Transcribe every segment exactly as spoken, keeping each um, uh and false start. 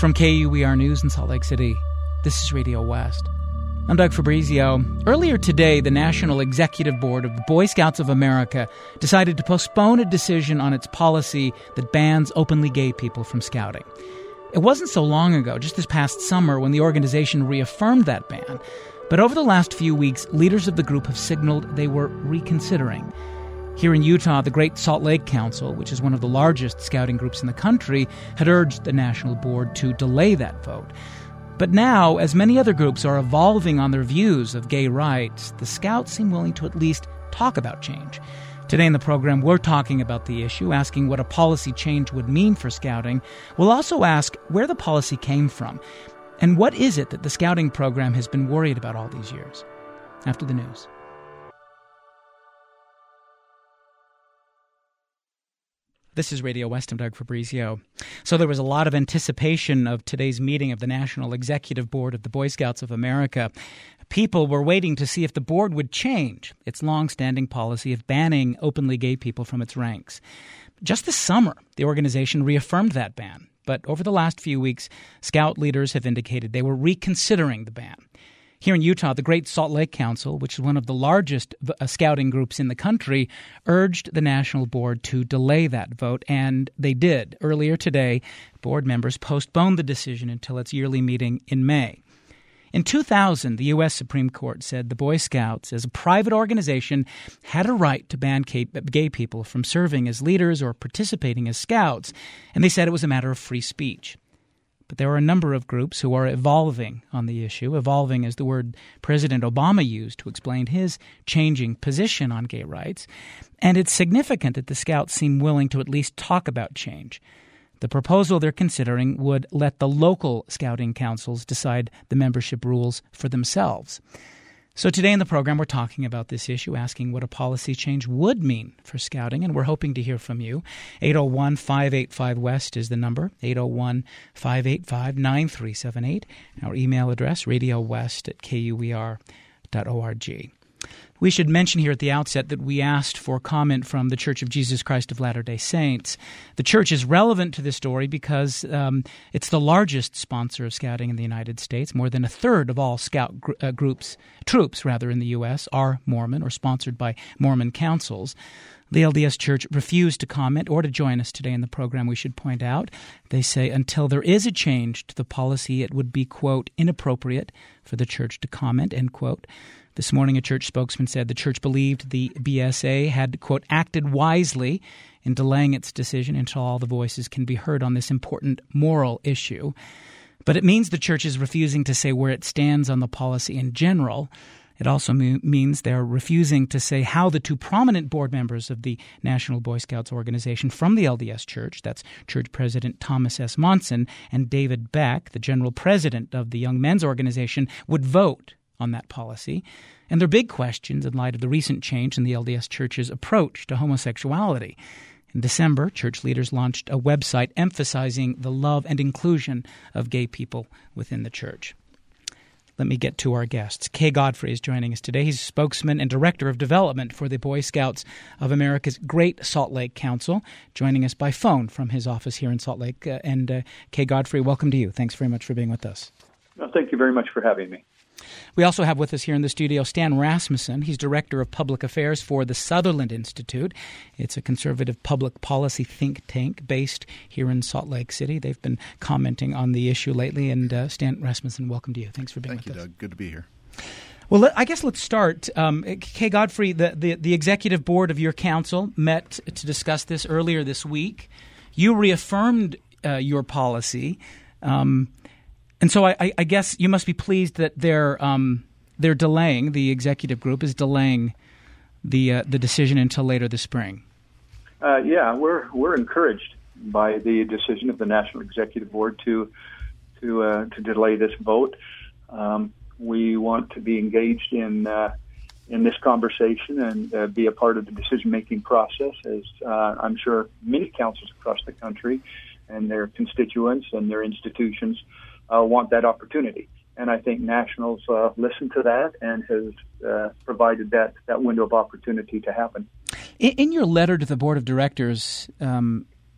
From K U E R News in Salt Lake City, this is Radio West. I'm Doug Fabrizio. Earlier today, the National Executive Board of the Boy Scouts of America decided to postpone a decision on its policy that bans openly gay people from scouting. It wasn't so long ago, just this past summer, when the organization reaffirmed that ban. But over the last few weeks, leaders of the group have signaled they were reconsidering. Here in Utah, the Great Salt Lake Council, which is one of the largest scouting groups in the country, had urged the national board to delay that vote. But now, as many other groups are evolving on their views of gay rights, the Scouts seem willing to at least talk about change. Today in the program, we're talking about the issue, asking what a policy change would mean for Scouting. We'll also ask where the policy came from, and what is it that the Scouting program has been worried about all these years. After the news. This is Radio West. I'm Doug Fabrizio. So there was a lot of anticipation of today's meeting of the National Executive Board of the Boy Scouts of America. People were waiting to see if the board would change its long-standing policy of banning openly gay people from its ranks. Just this summer, the organization reaffirmed that ban. But over the last few weeks, Scout leaders have indicated they were reconsidering the ban. Here in Utah, the Great Salt Lake Council, which is one of the largest uh, scouting groups in the country, urged the national board to delay that vote, and they did. Earlier today, board members postponed the decision until its yearly meeting in May. In two thousand, the U S Supreme Court said the Boy Scouts, as a private organization, had a right to ban gay people from serving as leaders or participating as scouts, and they said it was a matter of free speech. But there are a number of groups who are evolving on the issue. Evolving is the word President Obama used to explain his changing position on gay rights. And it's significant that the Scouts seem willing to at least talk about change. The proposal they're considering would let the local scouting councils decide the membership rules for themselves. So today in the program, we're talking about this issue, asking what a policy change would mean for Scouting, and we're hoping to hear from you. eight oh one, five eight five, W E S T is the number, eight oh one, five eight five, nine three seven eight. Our email address, radiowest at k u e r dot org. We should mention here at the outset that we asked for comment from the Church of Jesus Christ of Latter-day Saints. The church is relevant to this story because um, it's the largest sponsor of Scouting in the United States. More than a third of all Scout gr- uh, groups, troops rather, in the U S are Mormon or sponsored by Mormon councils. The L D S Church refused to comment or to join us today in the program, we should point out. They say until there is a change to the policy, it would be, quote, inappropriate for the church to comment, end quote. This morning, a church spokesman said the church believed the B S A had, quote, acted wisely in delaying its decision until all the voices can be heard on this important moral issue. But it means the church is refusing to say where it stands on the policy in general. It also me- means they're refusing to say how the two prominent board members of the National Boy Scouts organization from the L D S Church, that's Church President Thomas S. Monson and David Beck, the general president of the Young Men's Organization, would vote on that policy. And they're big questions in light of the recent change in the L D S Church's approach to homosexuality. In December, church leaders launched a website emphasizing the love and inclusion of gay people within the church. Let me get to our guests. Kay Godfrey is joining us today. He's spokesman and director of development for the Boy Scouts of America's Great Salt Lake Council, joining us by phone from his office here in Salt Lake. Uh, and uh, Kay Godfrey, welcome to you. Thanks very much for being with us. Well, thank you very much for having me. We also have with us here in the studio Stan Rasmussen. He's Director of Public Affairs for the Sutherland Institute. It's a conservative public policy think tank based here in Salt Lake City. They've been commenting on the issue lately. And uh, Stan Rasmussen, welcome to you. Thanks for being Thank with you, us. Doug. Good to be here. Well, let, I guess let's start. Um, Kay Godfrey, the, the, the executive board of your council met to discuss this earlier this week. You reaffirmed uh, your policy. Um And so I, I guess you must be pleased that they're um, they're delaying, the executive group is delaying the uh, the decision until later this spring. Uh, yeah, we're we're encouraged by the decision of the National Executive Board to to uh, to delay this vote. Um, we want to be engaged in uh, in this conversation and uh, be a part of the decision making process, as uh, I'm sure many councils across the country and their constituents and their institutions Uh, want that opportunity. And I think Nationals uh, listened to that and has uh, provided that, that window of opportunity to happen. In, in your letter to the Board of Directors, um,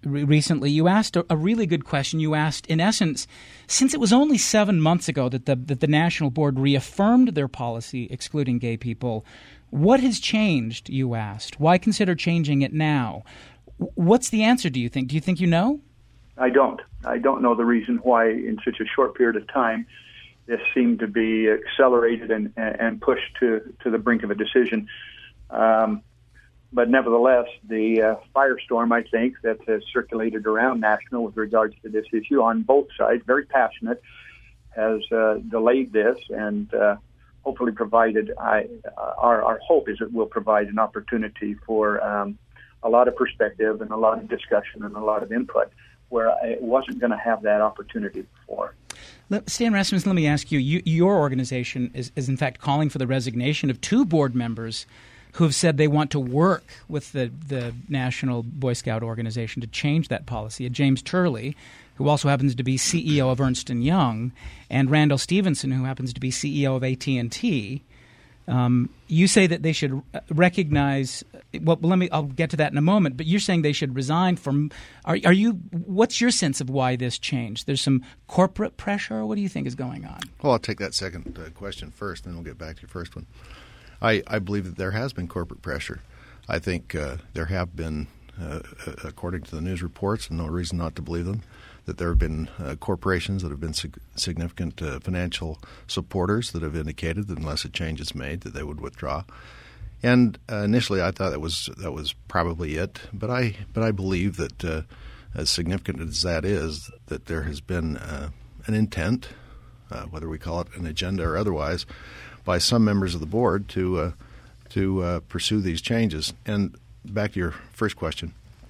re- recently. You asked a, a really good question. You asked, in essence, since it was only seven months ago that the that the National Board reaffirmed their policy excluding gay people, what has changed, you asked? Why consider changing it now? What's the answer, do you think? Do you think you know? I don't. I don't know the reason why in such a short period of time this seemed to be accelerated and, and pushed to, to the brink of a decision. Um, but nevertheless, the uh, firestorm, I think, that has circulated around National with regards to this issue on both sides, very passionate, has uh, delayed this and uh, hopefully provided, I, uh, our, our hope is it will provide an opportunity for um, a lot of perspective and a lot of discussion and a lot of input where I wasn't going to have that opportunity before. Stan Rasmussen, let me ask you, you your organization is, is in fact calling for the resignation of two board members who have said they want to work with the, the National Boy Scout organization to change that policy. James Turley, who also happens to be C E O of Ernst and Young, and Randall Stevenson, who happens to be C E O of A T and T. Um, you say that they should recognize. Well, let me. I'll get to that in a moment. But you're saying they should resign from. Are, are you? What's your sense of why this changed? There's some corporate pressure. Or what do you think is going on? Well, I'll take that second uh, question first, and then we'll get back to your first one. I, I believe that there has been corporate pressure. I think uh, there have been, uh, according to the news reports, and no reason not to believe them, that there have been uh, corporations that have been sig- significant uh, financial supporters that have indicated that unless a change is made, that they would withdraw. And uh, initially, I thought that was that was probably it. But I but I believe that uh, as significant as that is, that there has been uh, an intent, uh, whether we call it an agenda or otherwise, by some members of the board to uh, to uh, pursue these changes. And back to your first question,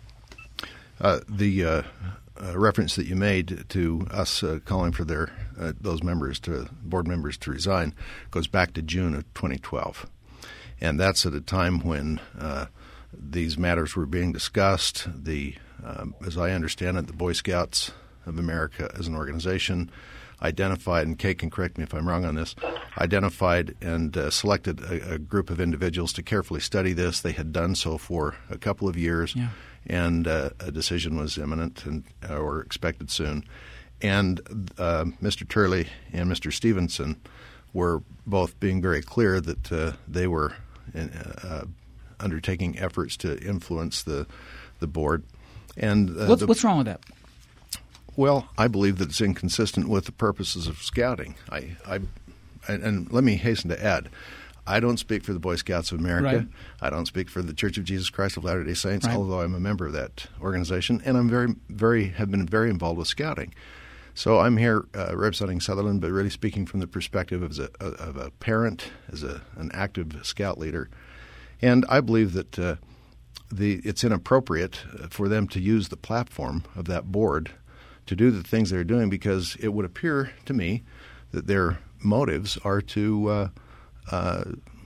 uh, the uh, uh, reference that you made to us uh, calling for their uh, those members to board members to resign goes back to June of twenty twelve, and that's at a time when uh, these matters were being discussed. The um, as I understand it, the Boy Scouts of America as an organization identified, and Kate can correct me if I'm wrong on this, identified and uh, selected a, a group of individuals to carefully study this. They had done so for a couple of years, yeah. and uh, a decision was imminent and uh, or expected soon. And uh, Mister Turley and Mister Stevenson were both being very clear that uh, they were in, uh, undertaking efforts to influence the the board. And uh, what's, the, what's wrong with that? Well, I believe that it's inconsistent with the purposes of scouting. I, I, and, and let me hasten to add, I don't speak for the Boy Scouts of America. Right. I don't speak for the Church of Jesus Christ of Latter-day Saints, right. although I'm a member of that organization, and I'm very, very have been very involved with scouting. So I'm here uh, representing Sutherland, but really speaking from the perspective of a, of a parent, as a, an active scout leader. And I believe that uh, the it's inappropriate for them to use the platform of that board to do the things they're doing, because it would appear to me that their motives are to uh, uh,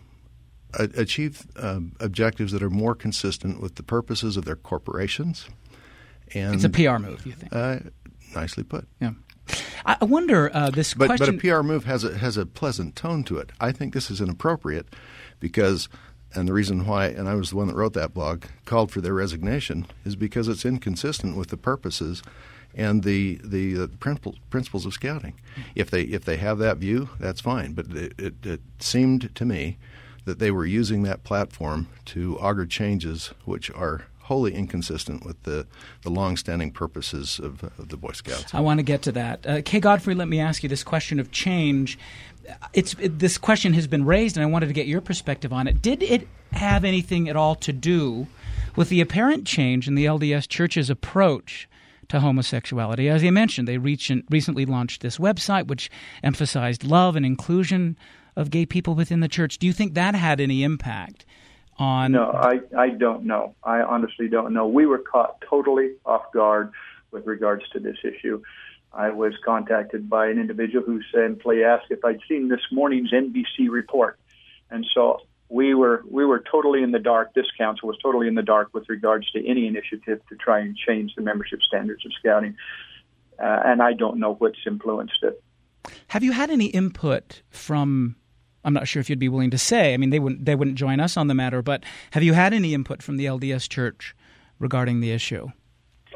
achieve uh, objectives that are more consistent with the purposes of their corporations. And it's a P R move, you think? Uh, nicely put. Yeah. I wonder uh, this but, question. But a P R move has a has a pleasant tone to it. I think this is inappropriate because, and the reason why, and I was the one that wrote that blog, called for their resignation, is because it's inconsistent with the purposes and the the, the principles, principles of scouting. If they if they have that view, that's fine. But it, it, it seemed to me that they were using that platform to augur changes which are wholly inconsistent with the, the long-standing purposes of, of the Boy Scouts. I want to get to that. Uh, Kay Godfrey, let me ask you this question of change. It's it, this question has been raised, and I wanted to get your perspective on it. Did it have anything at all to do with the apparent change in the L D S Church's approach to homosexuality? As I mentioned, they recent, recently launched this website which emphasized love and inclusion of gay people within the church. Do you think that had any impact on... No, I, I don't know. I honestly don't know. We were caught totally off guard with regards to this issue. I was contacted by an individual who simply asked if I'd seen this morning's N B C report. And so we were we were totally in the dark. This council was totally in the dark with regards to any initiative to try and change the membership standards of scouting. Uh, and I don't know what's influenced it. Have you had any input from, I'm not sure if you'd be willing to say, I mean, they wouldn't, they wouldn't join us on the matter, but have you had any input from the L D S Church regarding the issue?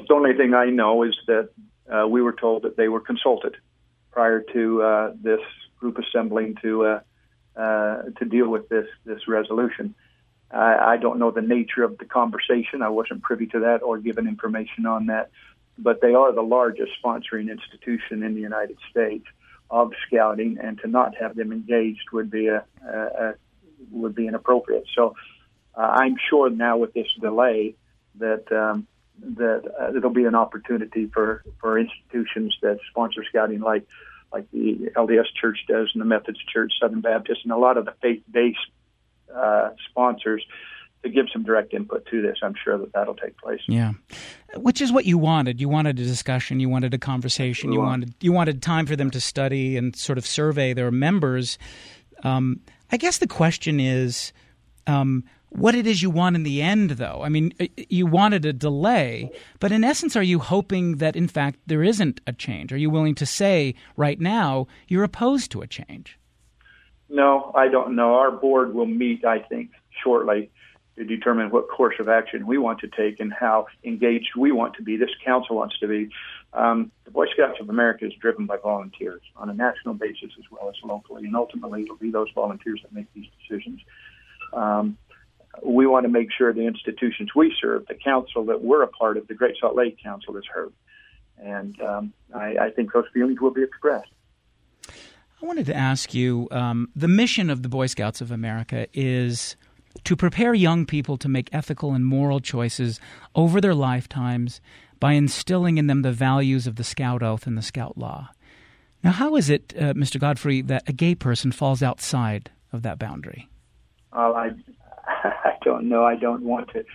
the only thing I know is that uh, we were told that they were consulted prior to uh, this group assembling to uh, uh, to deal with this this resolution. I, I don't know the nature of the conversation. I wasn't privy to that or given information on that. But they are the largest sponsoring institution in the United States of scouting, and to not have them engaged would be a, a, a would be inappropriate. So uh, I'm sure now with this delay that um, that uh, it'll be an opportunity for, for institutions that sponsor scouting, like like the L D S Church does, and the Methodist Church, Southern Baptist, and a lot of the faith-based uh, sponsors, to give some direct input to this. I'm sure that that'll take place. Yeah, which is what you wanted. You wanted a discussion. You wanted a conversation. You wanted you wanted time for them to study and sort of survey their members. Um, I guess the question is um, what it is you want in the end, though. I mean, you wanted a delay, but in essence, are you hoping that, in fact, there isn't a change? Are you willing to say right now you're opposed to a change? No, I don't know. Our board will meet, I think, shortly to determine what course of action we want to take and how engaged we want to be, this council wants to be. Um, the Boy Scouts of America is driven by volunteers on a national basis as well as locally, and ultimately it'll be those volunteers that make these decisions. Um, we want to make sure the institutions we serve, the council that we're a part of, the Great Salt Lake Council, is heard. And um, I, I think those feelings will be expressed. I wanted to ask you, um, the mission of the Boy Scouts of America is to prepare young people to make ethical and moral choices over their lifetimes by instilling in them the values of the Scout Oath and the Scout Law. Now, how is it, uh, Mister Godfrey, that a gay person falls outside of that boundary? Well, I, I don't know. I don't want to,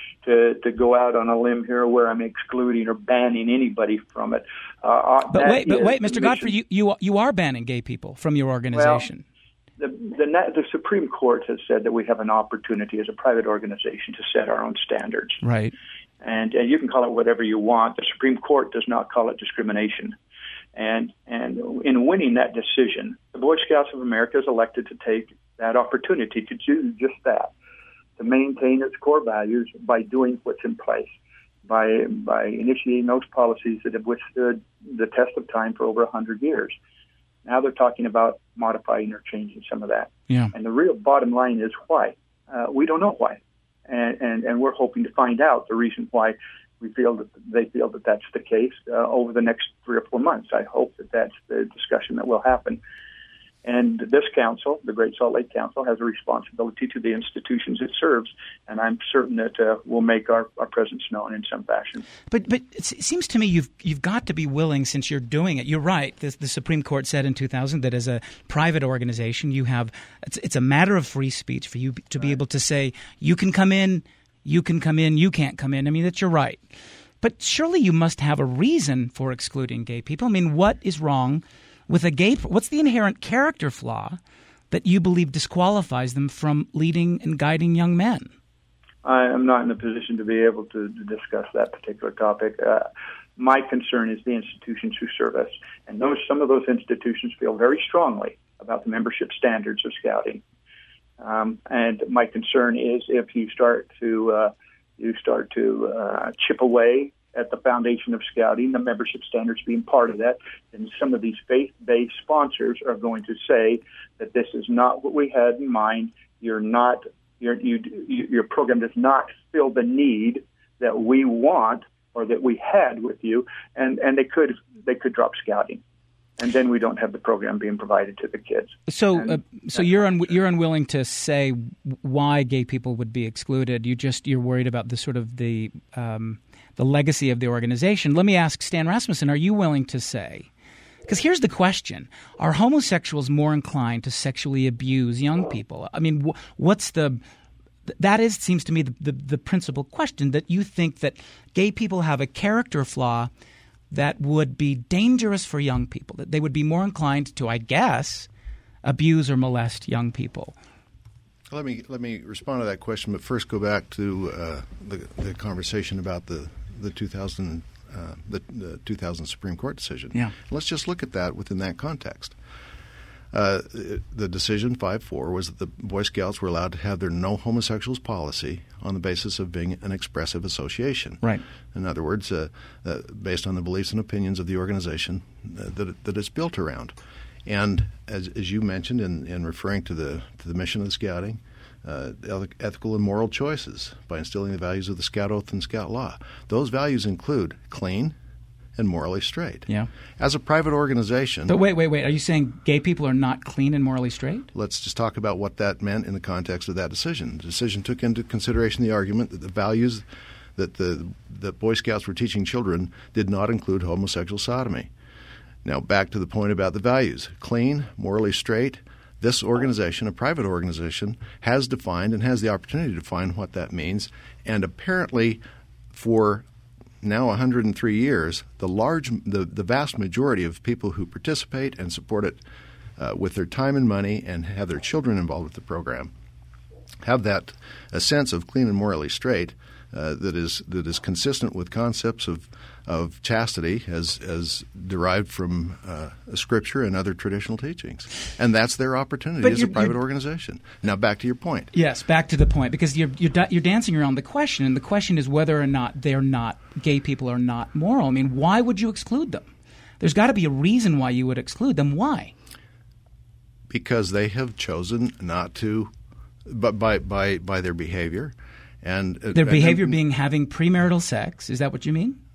to to go out on a limb here where I'm excluding or banning anybody from it. Uh, but wait, but wait, Mister Godfrey, you, you you are banning gay people from your organization. Well, The, the, the Supreme Court has said that we have an opportunity as a private organization to set our own standards. Right. And, and you can call it whatever you want. The Supreme Court does not call it discrimination. And and in winning that decision, the Boy Scouts of America is elected to take that opportunity to do just that, to maintain its core values by doing what's in place, by by initiating those policies that have withstood the test of time for over one hundred years. Now they're talking about modifying or changing some of that. Yeah. And the real bottom line is why. Uh, we don't know why. And, and, and we're hoping to find out the reason why we feel that they feel that that's the case uh, over the next three or four months. I hope that that's the discussion that will happen. And this council, the Great Salt Lake Council, has a responsibility to the institutions it serves, and I'm certain that uh, we'll make our, our presence known in some fashion. But but it seems to me you've you've got to be willing, since you're doing it. You're right. The, the Supreme Court said in two thousand that as a private organization, you have it's, it's a matter of free speech for you to be able to say you can come in, you can come in, you can't come in. I mean, that's your right. But surely you must have a reason for excluding gay people. I mean, what is wrong with a gay, what's the inherent character flaw that you believe disqualifies them from leading and guiding young men? I am not in a position to be able to, to discuss that particular topic. Uh, my concern is the institutions who serve us, and those some of those institutions feel very strongly about the membership standards of Scouting. Um, and my concern is if you start to uh, you start to uh, chip away at the foundation of Scouting, the membership standards being part of that, and some of these faith-based sponsors are going to say that this is not what we had in mind. You're not, you're, you, your program does not fill the need that we want or that we had with you, and, and they could they could drop Scouting, and then we don't have the program being provided to the kids. So, uh, so you're un- you're unwilling to say why gay people would be excluded. You just you're worried about the sort of the um, the legacy of the organization. Let me ask Stan Rasmussen, are you willing to say, because here's the question, are homosexuals more inclined to sexually abuse young people? I mean, wh- what's the – that is, seems to me, the, the, the principal question, that you think that gay people have a character flaw that would be dangerous for young people, that they would be more inclined to, I guess, abuse or molest young people. Let me let me respond to that question, but first go back to uh, the, the conversation about the the two thousand uh, the, the two thousand Supreme Court decision. Yeah. Let's just look at that within that context. Uh, the decision five four was that the Boy Scouts were allowed to have their no homosexuals policy on the basis of being an expressive association. Right. In other words, uh, uh, based on the beliefs and opinions of the organization uh, that, it, that it's built around. And as, as you mentioned in, in referring to the to the mission of the Scouting, uh, ethical and moral choices by instilling the values of the Scout Oath and Scout Law. Those values include clean and morally straight. Yeah. As a private organization. But wait, wait, wait. Are you saying gay people are not clean and morally straight? Let's just talk about what that meant in the context of that decision. The decision took into consideration the argument that the values that the that Boy Scouts were teaching children did not include homosexual sodomy. Now, back to the point about the values. Clean, morally straight. This organization, a private organization, has defined and has the opportunity to define what that means. And apparently, for now one hundred three years, the large, the, the vast majority of people who participate and support it uh, with their time and money and have their children involved with the program have that a sense of clean and morally straight uh, that is that is consistent with concepts of of chastity as as derived from uh, Scripture and other traditional teachings, and that's their opportunity but as a private organization. Now, back to your point. Yes, back to the point, because you're you're, you're dancing around the question, and the question is whether or not they're not gay people are not moral. I mean, why would you exclude them? There's got to be a reason why you would exclude them. Why? Because they have chosen not to, but by by by their behavior, and their and, behavior and, being having premarital sex. Is that what you mean?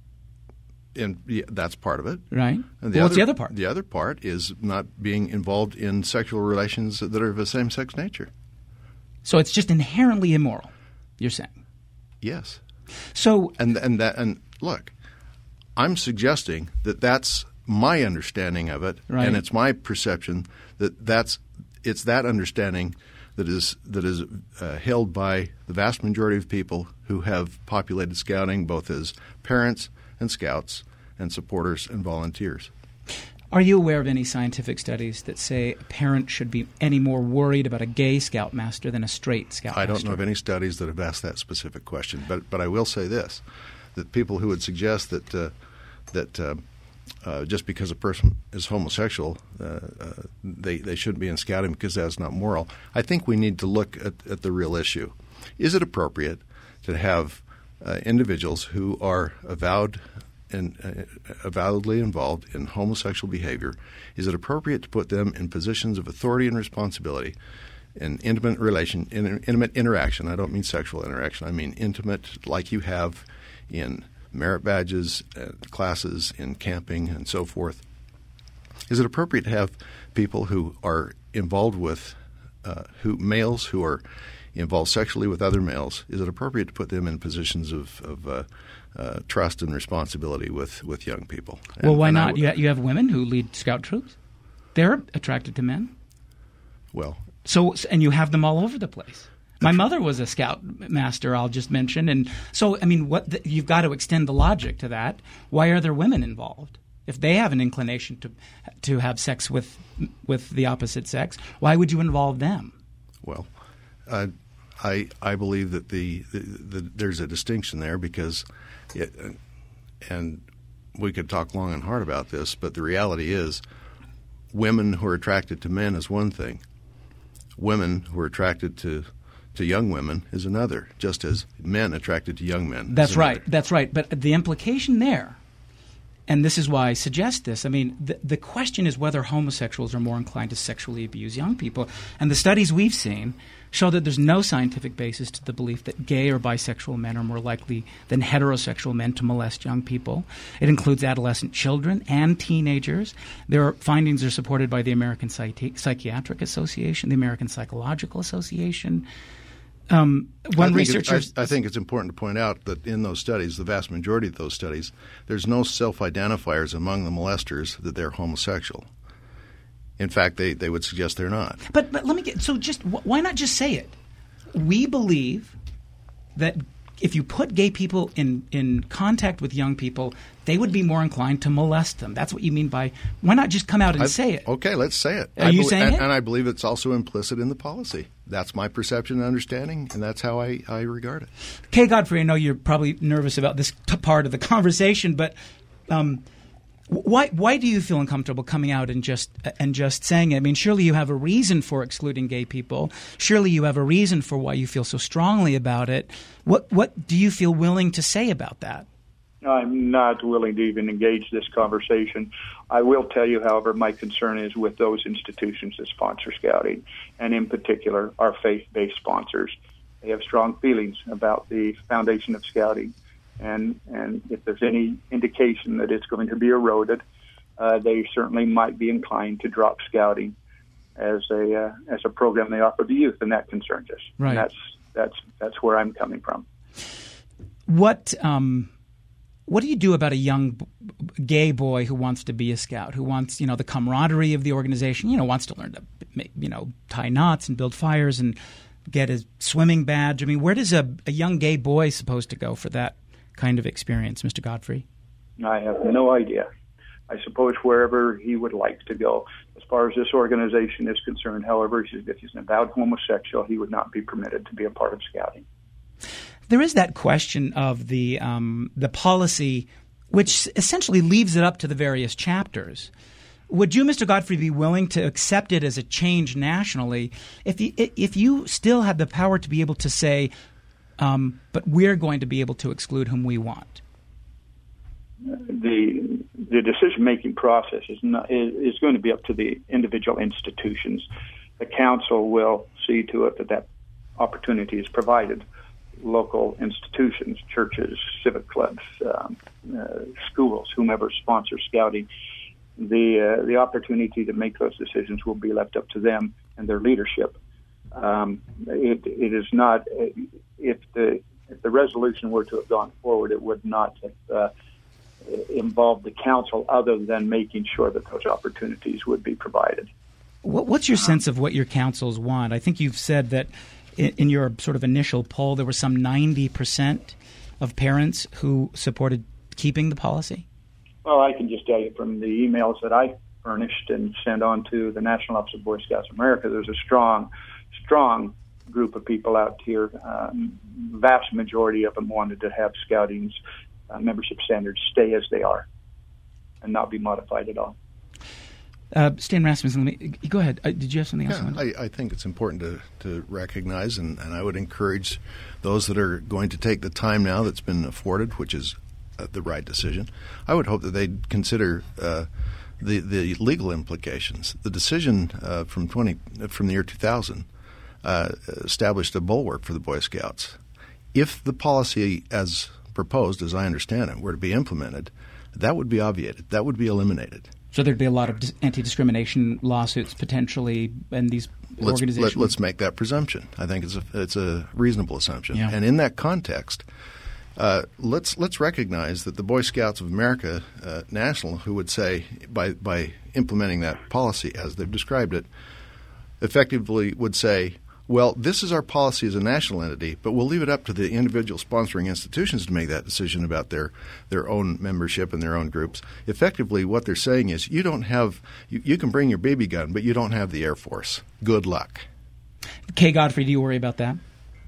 And yeah, that's part of it, right? And the well, other, what's the other part? The other part is not being involved in sexual relations that are of a same-sex nature. So it's just inherently immoral, you're saying? Yes. So and and that and look, I'm suggesting that that's my understanding of it, right. and it's my perception that that's it's that understanding that is that is uh, held by the vast majority of people who have populated Scouting, both as parents and Scouts and supporters and volunteers. Are you aware of any scientific studies that say a parent should be any more worried about a gay Scoutmaster than a straight Scoutmaster? I don't know of any studies that have asked that specific question, but but I will say this, that people who would suggest that uh, that uh, uh, just because a person is homosexual, uh, uh, they, they shouldn't be in Scouting because that's not moral, I think we need to look at, at the real issue. Is it appropriate to have Uh, individuals who are avowed and uh, avowedly involved in homosexual behavior? Is it appropriate to put them in positions of authority and responsibility in intimate relation, in, intimate interaction? I don't mean sexual interaction. I mean intimate, like you have in merit badges, uh, classes, in camping, and so forth. Is it appropriate to have people who are involved with uh, who males who are involved sexually with other males? Is it appropriate to put them in positions of, of uh, uh, trust and responsibility with, with young people? And, well, why not? W- you, ha- you have women who lead Scout troops. They're attracted to men. Well, so and you have them all over the place. My mother was a Scout master, I'll just mention, and so I mean, what the, you've got to extend the logic to that. Why are there women involved? If they have an inclination to to have sex with with the opposite sex, why would you involve them? Well, uh, I I believe that the, the, the there's a distinction there because, it, and we could talk long and hard about this, but the reality is, women who are attracted to men is one thing. Women who are attracted to to young women is another, just as men attracted to young men. That's is another. right. That's right. But the implication there, and this is why I suggest this, I mean, the, the question is whether homosexuals are more inclined to sexually abuse young people. And the studies we've seen show that there's no scientific basis to the belief that gay or bisexual men are more likely than heterosexual men to molest young people. It includes adolescent children and teenagers. Their findings are supported by the American Psychi- Psychiatric Association, the American Psychological Association. Um, one I researcher, I, I think it's important to point out that in those studies, the vast majority of those studies, there's no self-identifiers among the molesters that they're homosexual. In fact, they, they would suggest they're not. But but let me get so just why not just say it? We believe that if you put gay people in, in contact with young people, they would be more inclined to molest them. That's what you mean by why not just come out and I, say it? Okay, let's say it. Are I you be- saying and, it? And I believe it's also implicit in the policy. That's my perception and understanding, and that's how I, I regard it. Kay Godfrey, I know you're probably nervous about this t- part of the conversation, but um, Why why do you feel uncomfortable coming out and just and just saying it? I mean, surely you have a reason for excluding gay people. Surely you have a reason for why you feel so strongly about it. What what do you feel willing to say about that? I'm not willing to even engage this conversation. I will tell you, however, my concern is with those institutions that sponsor Scouting, and in particular, our faith-based sponsors. They have strong feelings about the foundation of Scouting, and, and if there's any indication that it's going to be eroded, uh, they certainly might be inclined to drop Scouting as a uh, as a program they offer to youth, and that concerns us. Right. And that's that's that's where I'm coming from. What um. What do you do about a young b- gay boy who wants to be a scout, who wants, you know, the camaraderie of the organization, you know, wants to learn to, make, you know, tie knots and build fires and get a swimming badge? I mean, where does a, a young gay boy supposed to go for that kind of experience, Mister Godfrey? I have no idea. I suppose wherever he would like to go. As far as this organization is concerned, however, if he's an avowed homosexual, he would not be permitted to be a part of Scouting. There is that question of the um, the policy, which essentially leaves it up to the various chapters. Would you, Mister Godfrey, be willing to accept it as a change nationally if you, if you still have the power to be able to say, um, but we're going to be able to exclude whom we want? The the decision-making process is not, is going to be up to the individual institutions. The council will see to it that that opportunity is provided. Local institutions, churches, civic clubs, um, uh, schools, whomever sponsors Scouting, the uh, the opportunity to make those decisions will be left up to them and their leadership. Um, it, it is not if the if the resolution were to have gone forward, it would not have uh, involved the council, other than making sure that those opportunities would be provided. What's your sense of what your councils want? I think you've said that in your sort of initial poll, there were some ninety percent of parents who supported keeping the policy? Well, I can just tell you from the emails that I furnished and sent on to the National Office of Boy Scouts of America, there's a strong, strong group of people out here. Um, vast majority of them wanted to have Scouting's uh, membership standards stay as they are and not be modified at all. Uh, Stan Rasmussen, let me, go ahead. Uh, did you have something else? Yeah, I, I think it's important to, to recognize, and, and I would encourage those that are going to take the time now that's been afforded, which is uh, the right decision. I would hope that they'd consider uh, the the legal implications. The decision uh, from twenty from the year two thousand uh, established a bulwark for the Boy Scouts. If the policy, as proposed, as I understand it, were to be implemented, that would be obviated. That would be eliminated. So there'd be a lot of anti-discrimination lawsuits potentially in these let's, organizations? Let, let's make that presumption. I think it's a, it's a reasonable assumption. Yeah. And in that context, uh, let's let's recognize that the Boy Scouts of America uh, National, who would say, by, by implementing that policy as they've described it, effectively would say, well, this is our policy as a national entity, but we'll leave it up to the individual sponsoring institutions to make that decision about their, their own membership and their own groups. Effectively, what they're saying is you don't have you, you can bring your B B gun, but you don't have the Air Force. Good luck. Kay Godfrey, do you worry about that?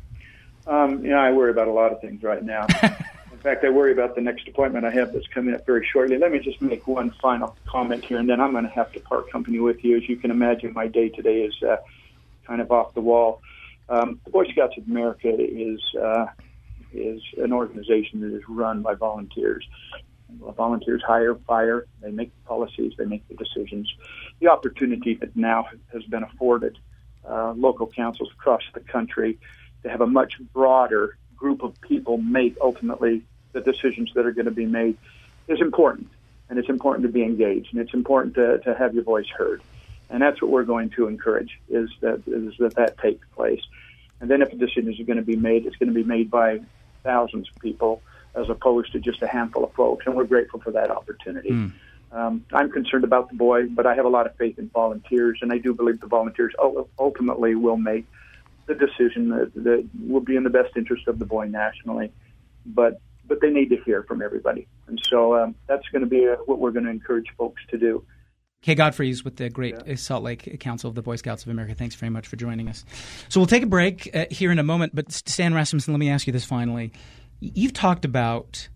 Um, you know, I worry about a lot of things right now. In fact, I worry about the next appointment I have that's coming up very shortly. Let me just make one final comment here, and then I'm going to have to part company with you. As you can imagine, my day today is uh, kind of off the wall. Um, the Boy Scouts of America is uh, is an organization that is run by volunteers. Volunteers hire, fire, they make the policies, they make the decisions. The opportunity that now has been afforded uh, local councils across the country to have a much broader group of people make ultimately the decisions that are going to be made is important. And it's important to be engaged, and it's important to, to have your voice heard. And that's what we're going to encourage, is that is that, that takes place. And then if a decision is going to be made, it's going to be made by thousands of people as opposed to just a handful of folks. And we're grateful for that opportunity. Mm. Um, I'm concerned about the boy, but I have a lot of faith in volunteers, and I do believe the volunteers ultimately will make the decision that, that will be in the best interest of the boy nationally. But but they need to hear from everybody. And so um, that's going to be a, what we're going to encourage folks to do. Kay Godfrey is with the Great yeah. Salt Lake Council of the Boy Scouts of America. Thanks very much for joining us. So we'll take a break uh, here in a moment, but Stan Rasmussen, let me ask you this finally. You've talked about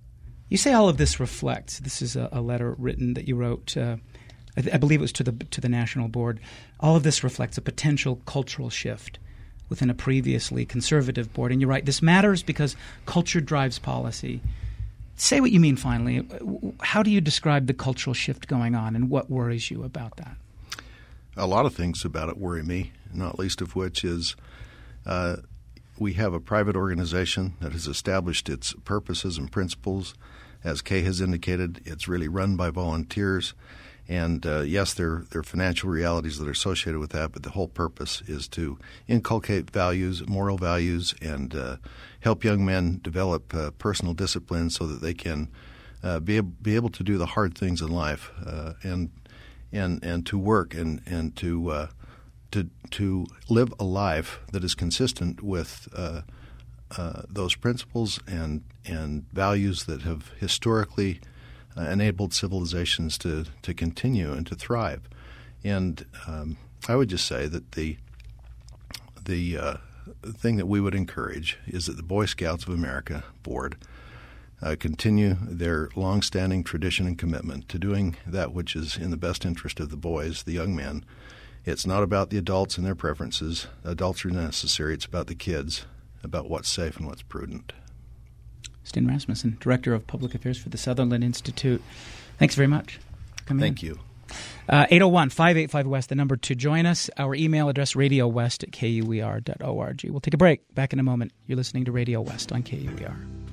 You say all of this reflects, this is a, a letter written that you wrote, uh, I, th- I believe it was to the to the National Board, all of this reflects a potential cultural shift within a previously conservative board. And you're right, this matters because culture drives policy. Say what you mean finally. How do you describe the cultural shift going on, and what worries you about that? A lot of things about it worry me, not least of which is uh, we have a private organization that has established its purposes and principles. As Kay has indicated, it's really run by volunteers. And uh, yes, there, there are financial realities that are associated with that, but the whole purpose is to inculcate values, moral values, and uh, help young men develop uh, personal discipline so that they can uh, be, ab- be able to do the hard things in life uh, and and and to work and and to uh, to to live a life that is consistent with uh, uh, those principles and and values that have historically Uh, enabled civilizations to, to continue and to thrive. And um, I would just say that the the uh, thing that we would encourage is that the Boy Scouts of America Board uh, continue their longstanding tradition and commitment to doing that which is in the best interest of the boys, the young men. It's not about the adults and their preferences. Adults are necessary. It's about the kids, about what's safe and what's prudent. Sten Rasmussen, Director of Public Affairs for the Sutherland Institute. Thanks very much. Come Thank in. you. Uh, eight oh one, five eight five, W E S T, the number to join us. Our email address, radio west at k u e r dot org. We'll take a break. Back in a moment. You're listening to Radio West on K U E R.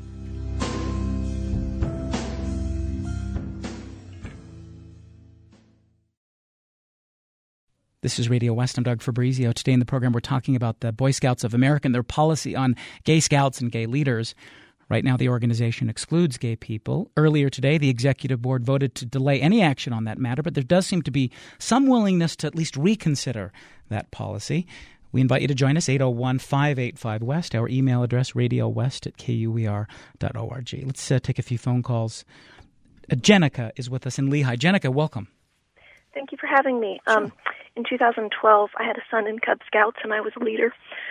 This is Radio West. I'm Doug Fabrizio. Today in the program, we're talking about the Boy Scouts of America and their policy on gay scouts and gay leaders. Right now, the organization excludes gay people. Earlier today, the executive board voted to delay any action on that matter, but there does seem to be some willingness to at least reconsider that policy. We invite you to join us, eight oh one, five eight five, W E S T, our email address, radio west at k u e r dot org. Let's uh, take a few phone calls. Uh, Jenica is with us in Lehigh. Jenica, welcome. Thank you for having me. Sure. Um, in two thousand twelve, I had a son in Cub Scouts, and I was a leader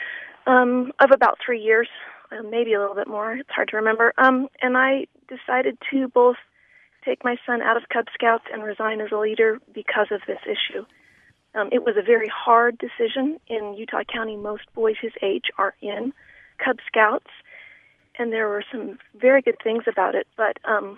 um, of about three years. Uh, maybe a little bit more. It's hard to remember. Um, and I decided to both take my son out of Cub Scouts and resign as a leader because of this issue. Um, it was a very hard decision. In Utah County, most boys his age are in Cub Scouts, and there were some very good things about it. But um,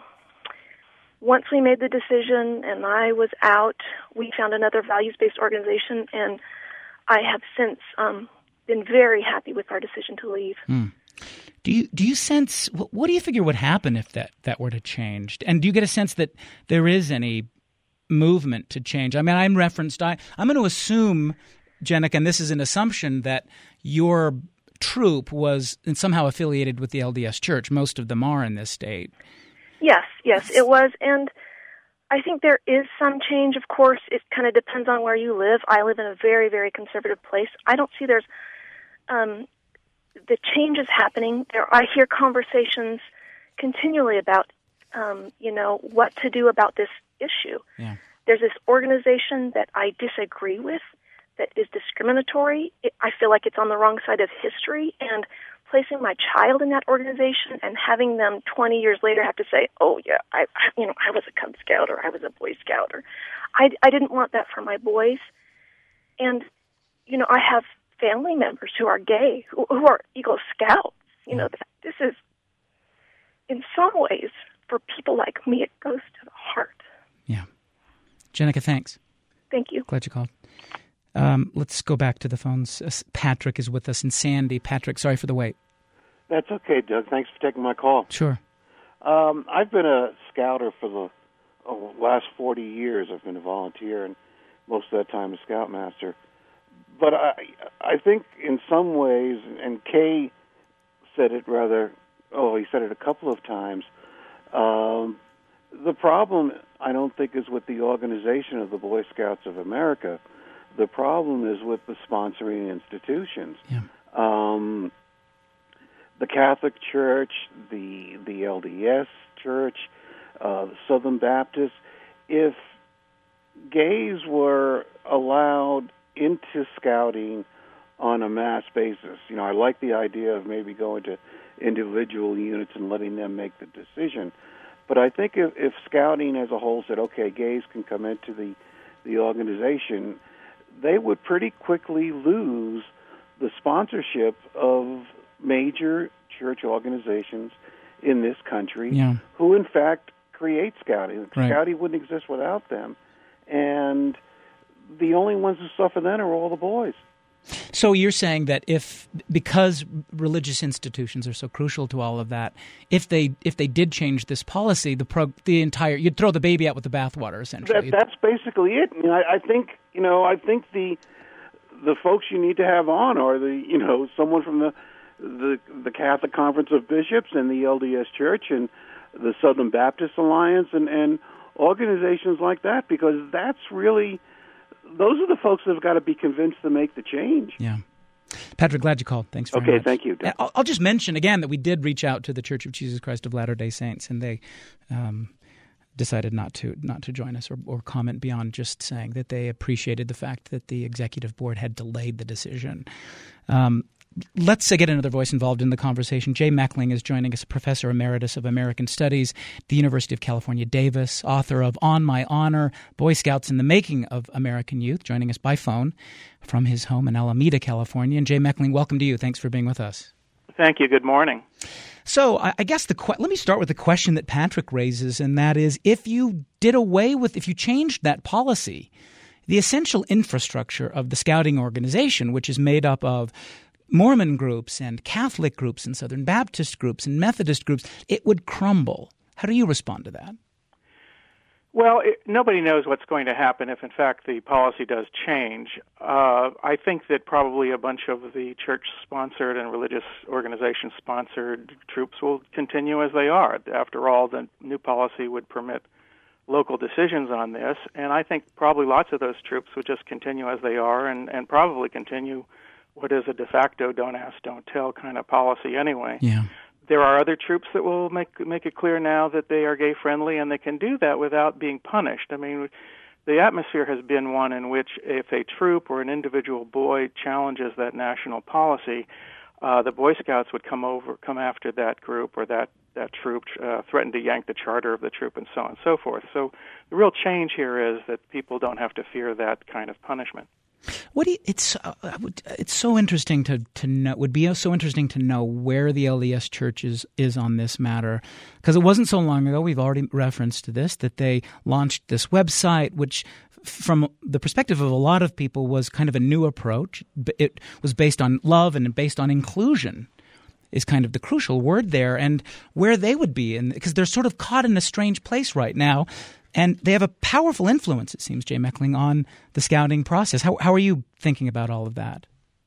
once we made the decision and I was out, we found another values-based organization, and I have since um, been very happy with our decision to leave. Mm. Do you do you sense – what do you figure would happen if that, that were to change? And do you get a sense that there is any movement to change? I mean, I'm referenced I, – I'm going to assume, Jenica, and this is an assumption, that your troop was somehow affiliated with the L D S Church. Most of them are in this state. Yes, yes, it was. And I think there is some change. Of course, it kind of depends on where you live. I live in a very, very conservative place. I don't see there's um, – the change is happening. There, I hear conversations continually about, um, you know, what to do about this issue. Yeah. There's this organization that I disagree with that is discriminatory. It, I feel like it's on the wrong side of history, and placing my child in that organization and having them twenty years later have to say, oh, yeah, I, I you know, I was a Cub Scout or I was a Boy Scout. Or I, I didn't want that for my boys. And, you know, I have family members who are gay, who, who are Eagle Scouts. You know, this is, in some ways, for people like me, it goes to the heart. Yeah. Jenica, thanks. Thank you. Glad you called. Um, let's go back to the phones. Uh, Patrick is with us in Sandy. Patrick, sorry for the wait. That's okay, Doug. Thanks for taking my call. Sure. Um, I've been a scouter for the oh, last forty years. I've been a volunteer, and most of that time a scoutmaster. But I, I think in some ways, and Kay said it rather, oh, he said it a couple of times, um, the problem, I don't think, is with the organization of the Boy Scouts of America. The problem is with the sponsoring institutions. Yeah. Um, the Catholic Church, the the L D S Church, uh, the Southern Baptist. If gays were allowed into scouting on a mass basis, you know, I like the idea of maybe going to individual units and letting them make the decision. But I think if, if Scouting as a whole said, okay, gays can come into the, the organization, they would pretty quickly lose the sponsorship of major church organizations in this country yeah. who, in fact, create Scouting. Right. Scouting wouldn't exist without them. And the only ones who suffer then are all the boys. So you're saying that if, because religious institutions are so crucial to all of that, if they if they did change this policy, the pro, the entire you'd throw the baby out with the bathwater, essentially. That, that's basically it. I mean, I, I think you know, I think the the folks you need to have on are the you know someone from the the the Catholic Conference of Bishops and the L D S Church and the Southern Baptist Alliance and and organizations like that, because that's really. Those are the folks that have got to be convinced to make the change. Yeah. Patrick, glad you called. Thanks very okay, much. Okay, thank you. I'll, I'll just mention again that we did reach out to the Church of Jesus Christ of Latter-day Saints, and they um, decided not to not to join us or, or comment beyond just saying that they appreciated the fact that the executive board had delayed the decision. Um, Let's uh, get another voice involved in the conversation. Jay Meckling is joining us, Professor Emeritus of American Studies, the University of California, Davis, author of On My Honor, Boy Scouts in the Making of American Youth, joining us by phone from his home in Alameda, California. And Jay Meckling, welcome to you. Thanks for being with us. Thank you. Good morning. So I, I guess the que- let me start with the question that Patrick raises, and that is, if you did away with, if you changed that policy, the essential infrastructure of the Scouting organization, which is made up of Mormon groups and Catholic groups and Southern Baptist groups and Methodist groups, it would crumble. How do you respond to that? Well, it, nobody knows what's going to happen if, in fact, the policy does change. Uh, I think that probably a bunch of the church-sponsored and religious organization-sponsored troops will continue as they are. After all, the new policy would permit local decisions on this, and I think probably lots of those troops would just continue as they are and, and probably continue what is a de facto don't ask, don't tell kind of policy anyway. Yeah. There are other troops that will make make it clear now that they are gay-friendly, and they can do that without being punished. I mean, the atmosphere has been one in which if a troop or an individual boy challenges that national policy, uh, the Boy Scouts would come over, come after that group or that, that troop, uh, threaten to yank the charter of the troop, and so on and so forth. So the real change here is that people don't have to fear that kind of punishment. What do you, it's uh, it's so interesting to to know. Would be so interesting to know where the L D S Church is, is on this matter, because it wasn't so long ago. We've already referenced to this that they launched this website, which, from the perspective of a lot of people, was kind of a new approach. It was based on love and based on inclusion. Is kind of the crucial word there, and where they would be, and because they're sort of caught in a strange place right now. And they have a powerful influence, it seems, Jay Meckling, on the Scouting process. How how are you thinking about all of that?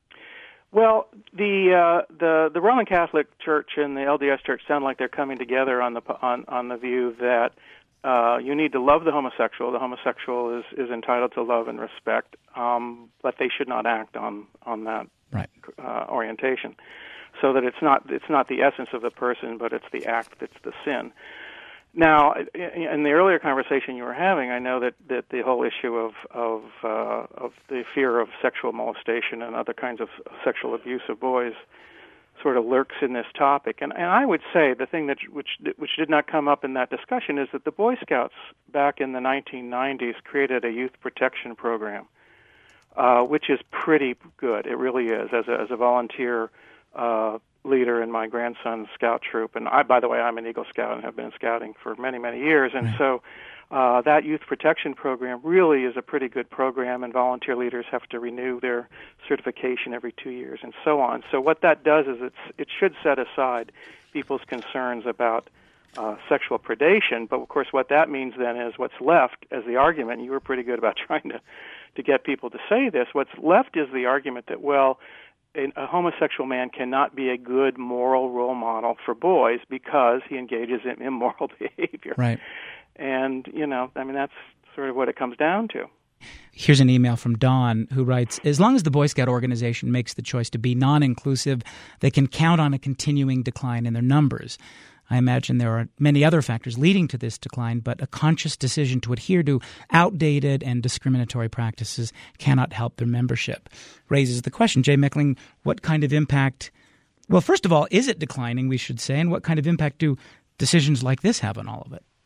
Well, the uh, the the Roman Catholic Church and the L D S Church sound like they're coming together on the on on the view that uh, you need to love the homosexual. The homosexual is, is entitled to love and respect, um, but they should not act on on that right. uh, orientation. So that it's not it's not the essence of the person, but it's the act that's the sin. Now, in the earlier conversation you were having, I know that, that the whole issue of of uh, of the fear of sexual molestation and other kinds of sexual abuse of boys sort of lurks in this topic. And, and I would say the thing that which which did not come up in that discussion is that the Boy Scouts back in the nineteen nineties created a youth protection program, uh, which is pretty good. It really is. As a, as a volunteer Uh, leader in my grandson's scout troop, and I, by the way, I'm an Eagle Scout and have been scouting for many, many years, and so uh, that youth protection program really is a pretty good program, and volunteer leaders have to renew their certification every two years, and so on. So what that does is it's, it should set aside people's concerns about uh, sexual predation, but of course what that means then is what's left as the argument, and you were pretty good about trying to, to get people to say this, what's left is the argument that, well, a homosexual man cannot be a good moral role model for boys because he engages in immoral behavior. Right. And, you know, I mean, that's sort of what it comes down to. Here's an email from Don who writes, as long as the Boy Scout organization makes the choice to be non-inclusive, they can count on a continuing decline in their numbers. I imagine there are many other factors leading to this decline, but a conscious decision to adhere to outdated and discriminatory practices cannot help their membership. Raises the question, Jay Meckling, what kind of impact – well, first of all, is it declining, we should say, and what kind of impact do decisions like this have on all of it?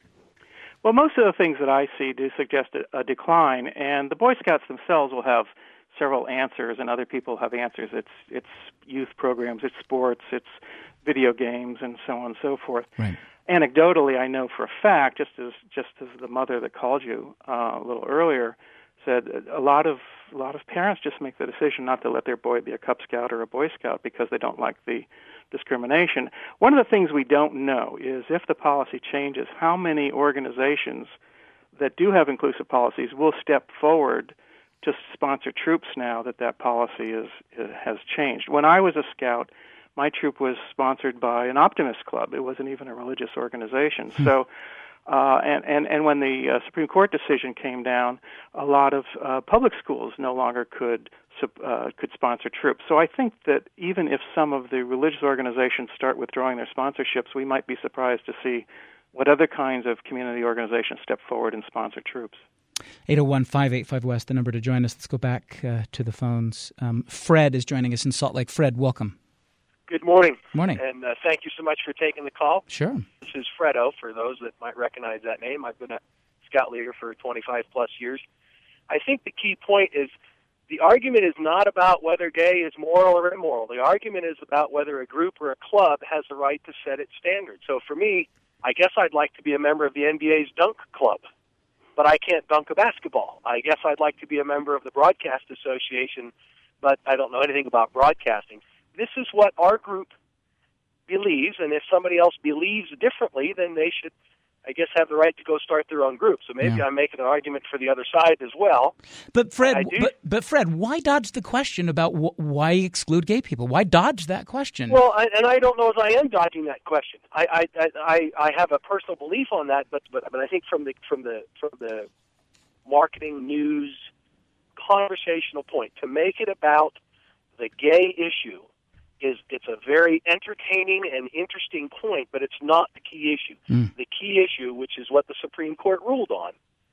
Well, most of the things that I see do suggest a, a decline, and the Boy Scouts themselves will have several answers, and other people have answers. It's it's youth programs, it's sports, it's video games, and so on and so forth. Right. Anecdotally, I know for a fact, just as just as the mother that called you uh, a little earlier said, a lot of a lot of parents just make the decision not to let their boy be a Cub Scout or a Boy Scout because they don't like the discrimination. One of the things we don't know is if the policy changes, how many organizations that do have inclusive policies will step forward to sponsor troops now that that policy is, has changed. When I was a Scout, my troop was sponsored by an Optimist Club. It wasn't even a religious organization. Hmm. So, uh, and, and, and when the uh, Supreme Court decision came down, a lot of uh, public schools no longer could uh, could sponsor troops. So I think that even if some of the religious organizations start withdrawing their sponsorships, we might be surprised to see what other kinds of community organizations step forward and sponsor troops. eight oh one, five eight five, West, the number to join us. Let's go back uh, to the phones. Um, Fred is joining us in Salt Lake. Fred, welcome. Good morning. Morning. And uh, thank you so much for taking the call. Sure. This is Fredo, for those that might recognize that name. I've been a Scout leader for twenty-five plus years. I think the key point is the argument is not about whether gay is moral or immoral. The argument is about whether a group or a club has the right to set its standards. So for me, I guess I'd like to be a member of the N B A's dunk club, but I can't dunk a basketball. I guess I'd like to be a member of the Broadcast Association, but I don't know anything about broadcasting. This is what our group believes, and if somebody else believes differently, then they should, I guess, have the right to go start their own group. So maybe yeah. I'm making an argument for the other side as well. But Fred, but, but Fred, why dodge the question about wh- why exclude gay people? Why dodge that question? Well, I, and I don't know if I am dodging that question. I I, I, I have a personal belief on that, but but, but I think from the from the from the marketing news conversational point to make it about the gay issue. Is it's a very entertaining and interesting point, but it's not the key issue. Mm. The key issue, which is what the Supreme Court ruled on,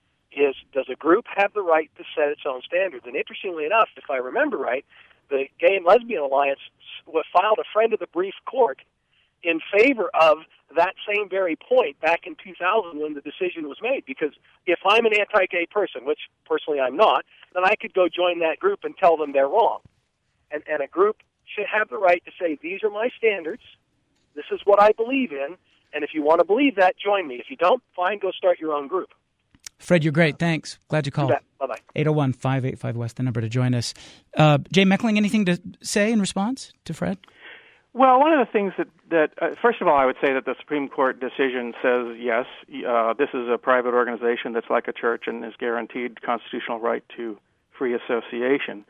is does a group have the right to set its own standards? And interestingly enough, if I remember right, the Gay and Lesbian Alliance filed a friend of the brief court in favor of that same very point back in two thousand when the decision was made. Because if I'm an anti-gay person, which personally I'm not, then I could go join that group and tell them they're wrong. And, and a group should have the right to say, these are my standards, this is what I believe in, and if you want to believe that, join me. If you don't, fine, go start your own group. Fred, you're great. Thanks. Glad you called. You bet. Bye-bye. eight oh one, five eight five, West, the number to join us. Uh, Jay Meckling, anything to say in response to Fred? Well, one of the things that, that uh, first of all, I would say that the Supreme Court decision says, yes, uh, this is a private organization that's like a church and is guaranteed constitutional right to free association.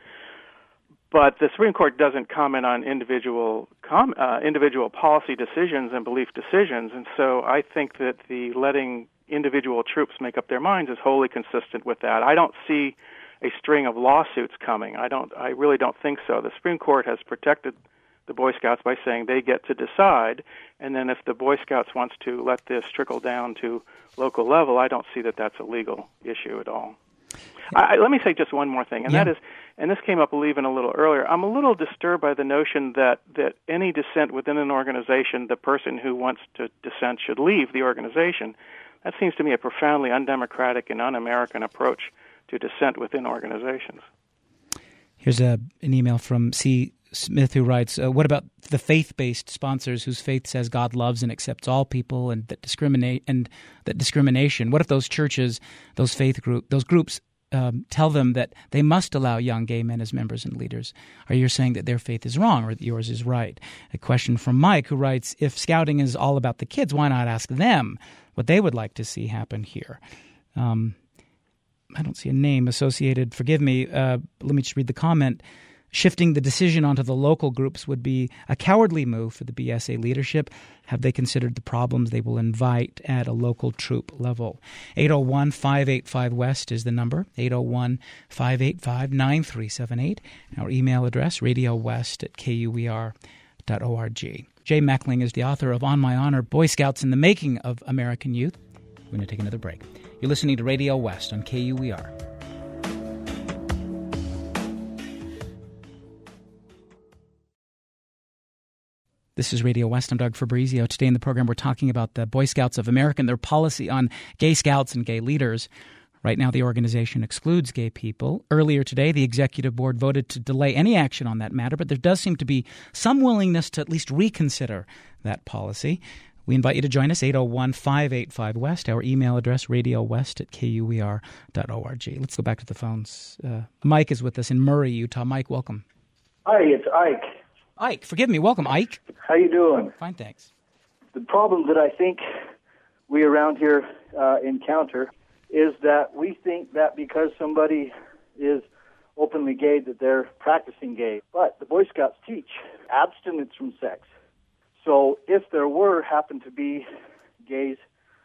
But the Supreme Court doesn't comment on individual com- uh, individual policy decisions and belief decisions, and so I think that the letting individual troops make up their minds is wholly consistent with that. I don't see a string of lawsuits coming. I don't. I really don't think so. The Supreme Court has protected the Boy Scouts by saying they get to decide, and then if the Boy Scouts wants to let this trickle down to local level, I don't see that that's a legal issue at all. I, let me say just one more thing, and yeah. that is, and this came up even a little earlier, I'm a little disturbed by the notion that, that any dissent within an organization, the person who wants to dissent should leave the organization. That seems to me a profoundly undemocratic and un-American approach to dissent within organizations. Here's a, an email from C. Smith who writes, uh, what about the faith-based sponsors whose faith says God loves and accepts all people and that discriminate and that discrimination? What if those churches, those faith group, those groups um, tell them that they must allow young gay men as members and leaders? Are you saying that their faith is wrong or that yours is right? A question from Mike who writes, if scouting is all about the kids, why not ask them what they would like to see happen here? Um, I don't see a name associated. Forgive me. Uh, let me just read the comment. Shifting the decision onto the local groups would be a cowardly move for the B S A leadership. Have they considered the problems they will invite at a local troop level? eight oh one, five eight five, West is the number, eight oh one, five eight five, nine three seven eight. Our email address, radio west at k u e r dot org. Jay Meckling is the author of On My Honor, Boy Scouts in the Making of American Youth. We're going to take another break. You're listening to Radio West on K U E R. This is Radio West. I'm Doug Fabrizio. Today in the program, we're talking about the Boy Scouts of America and their policy on gay scouts and gay leaders. Right now, the organization excludes gay people. Earlier today, the executive board voted to delay any action on that matter, but there does seem to be some willingness to at least reconsider that policy. We invite you to join us, eight oh one, five eight five, West. Our email address, radiowest at k u e r dot org. Let's go back to the phones. Uh, Mike is with us in Murray, Utah. Mike, welcome. Hi, it's Ike. Ike, forgive me. Welcome, Ike. How you doing? Fine, thanks. The problem that I think we around here uh, encounter is that we think that because somebody is openly gay that they're practicing gay. But the Boy Scouts teach abstinence from sex. So if there were, happen to be gays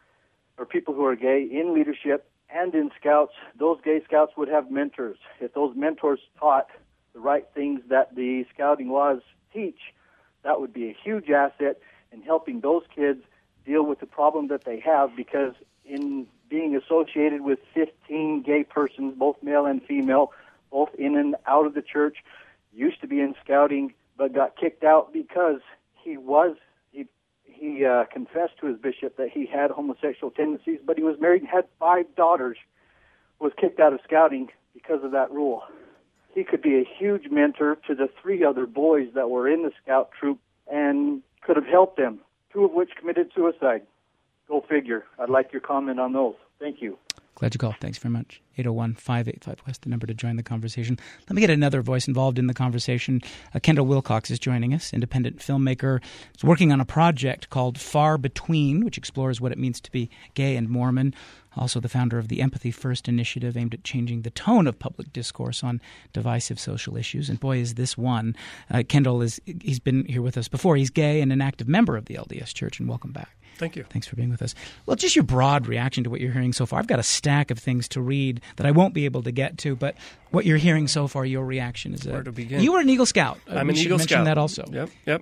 or people who are gay in leadership and in scouts, those gay scouts would have mentors. If those mentors taught the right things that the scouting laws teach, that would be a huge asset in helping those kids deal with the problem that they have, because in being associated with fifteen gay persons, both male and female, both in and out of the church, used to be in scouting but got kicked out because he was he he uh, confessed to his bishop that he had homosexual tendencies, but he was married and had five daughters, was kicked out of scouting because of that rule. He could be a huge mentor to the three other boys that were in the scout troop and could have helped them, two of which committed suicide. Go figure. I'd like your comment on those. Thank you. Glad you called. Thanks very much. eight oh one, five eight five, West, the number to join the conversation. Let me get another voice involved in the conversation. Uh, Kendall Wilcox is joining us, independent filmmaker. He's working on a project called Far Between, which explores what it means to be gay and Mormon. Also the founder of the Empathy First initiative aimed at changing the tone of public discourse on divisive social issues. And boy, is this one. Uh, Kendall, is he's been here with us before. He's gay and an active member of the L D S Church, and welcome back. Thank you. Thanks for being with us. Well, just your broad reaction to what you're hearing so far. I've got a stack of things to read that I won't be able to get to, but what you're hearing so far, your reaction is a, where to begin. You were an Eagle Scout. I'm we an should Eagle mention Scout. that also. Yep, yep.